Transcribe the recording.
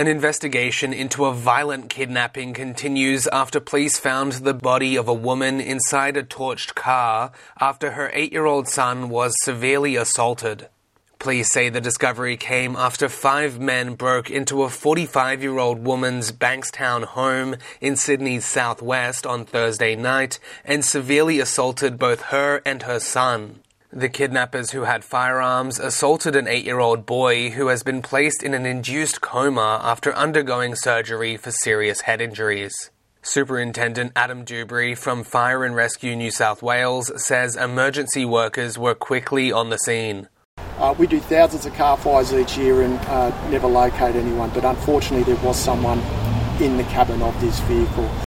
An investigation into a violent kidnapping continues after police found the body of a woman inside a torched car after her 8-year-old son was severely assaulted. Police say the discovery came after 5 men broke into a 45-year-old woman's Bankstown home in Sydney's southwest on Thursday night and severely assaulted both her and her son. The kidnappers, who had firearms, assaulted an 8-year-old boy who has been placed in an induced coma after undergoing surgery for serious head injuries. Superintendent Adam Dewberry from Fire and Rescue New South Wales says emergency workers were quickly on the scene. We do thousands of car fires each year and never locate anyone, but unfortunately there was someone in the cabin of this vehicle.